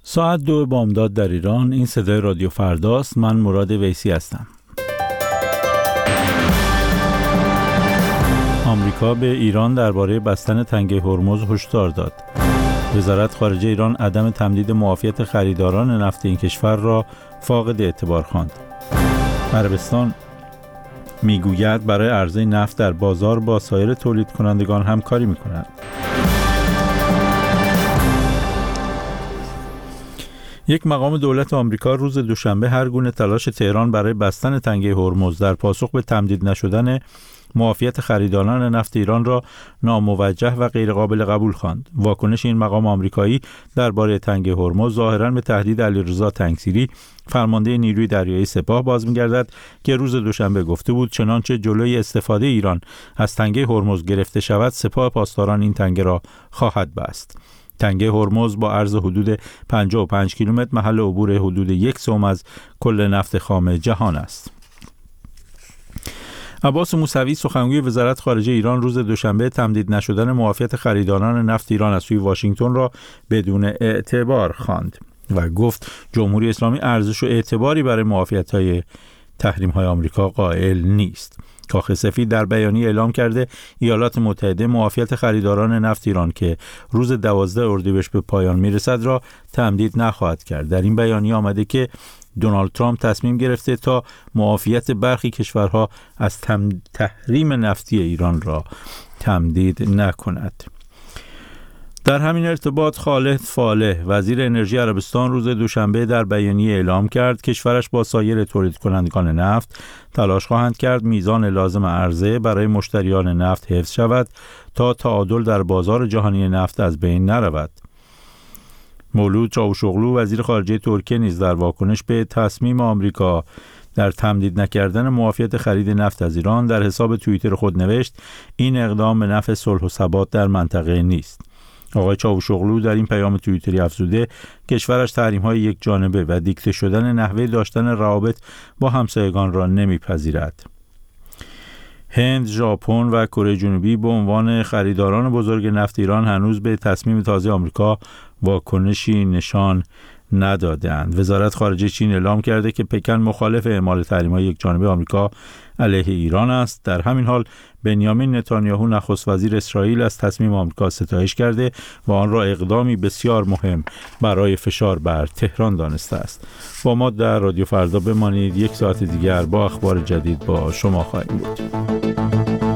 ساعت 2 بامداد در ایران. این صدای رادیو فرداست. من مراد ویسی هستم. آمریکا به ایران درباره بستن تنگه هرمز هشدار داد. وزارت خارجه ایران عدم تمدید معافیت خریداران نفت این کشور را فاقد اعتبار خواند. عربستان میگوید برای عرضه نفت در بازار با سایر تولید کنندگان همکاری می‌کند. یک مقام دولت آمریکا روز دوشنبه هر گونه تلاش تهران برای بستن تنگه هرمز در پاسخ به تمدید نشدن معافیت خریداران نفت ایران را ناموجه و غیرقابل قبول خواند. واکنش این مقام آمریکایی درباره تنگه هرمز ظاهراً به تهدید علیرضا تنگسیری، فرمانده نیروی دریایی سپاه، باز می‌گردد که روز دوشنبه گفته بود چنانچه جلوی استفاده ایران از تنگه هرمز گرفته شود، سپاه پاسداران این تنگه را خواهد بست. تنگه هرمز با عرض حدود 55 کیلومتر محل عبور حدود 1/3 از کل نفت خام جهان است. عباس موسوی سخنگوی وزارت خارجه ایران روز دوشنبه تمدید نشدن معافیت خریداران نفت ایران از سوی واشنگتن را بدون اعتبار خواند و گفت جمهوری اسلامی ارزش و اعتباری برای معافیت‌های تحریم‌های آمریکا قائل نیست. کاخ سفید در بیانیه اعلام کرده ایالات متحده معافیت خریداران نفت ایران که روز 12 اردیبهشت به پایان میرسد را تمدید نخواهد کرد. در این بیانیه آمده که دونالد ترامپ تصمیم گرفته تا معافیت برخی کشورها از تحریم نفتی ایران را تمدید نکند. در همین ارتباط خالد فالح وزیر انرژی عربستان روز دوشنبه در بیانیه اعلام کرد کشورش با سایر تولید کنندگان نفت تلاش خواهند کرد میزان لازم عرضه برای مشتریان نفت حفظ شود تا تعادل در بازار جهانی نفت از بین نرود. مولود چاوشوغلو وزیر خارجه ترکیه نیز در واکنش به تصمیم آمریکا در تمدید نکردن معافیت خرید نفت از ایران در حساب توییتر خود نوشت این اقدام به نفع صلح و ثبات در منطقه نیست. آقای چاوشوغلو در این پیام توییتری افزوده کشورش تحریم‌های یک جانبه و دیکته شدن نحوه داشتن روابط با همسایگان را نمیپذیرد. هند، ژاپن و کره جنوبی به عنوان خریداران بزرگ نفت ایران هنوز به تصمیم تازه آمریکا واکنشی نشان ندادند. وزارت خارجه چین اعلام کرده که پکن مخالف اعمال تحریم‌های یکجانبه آمریکا علیه ایران است. در همین حال بنیامین نتانیاهو نخست وزیر اسرائیل از تصمیم آمریکا ستایش کرده و آن را اقدامی بسیار مهم برای فشار بر تهران دانسته است. با ما در رادیو فردا بمانید. یک ساعت دیگر با اخبار جدید با شما خواهیم بود.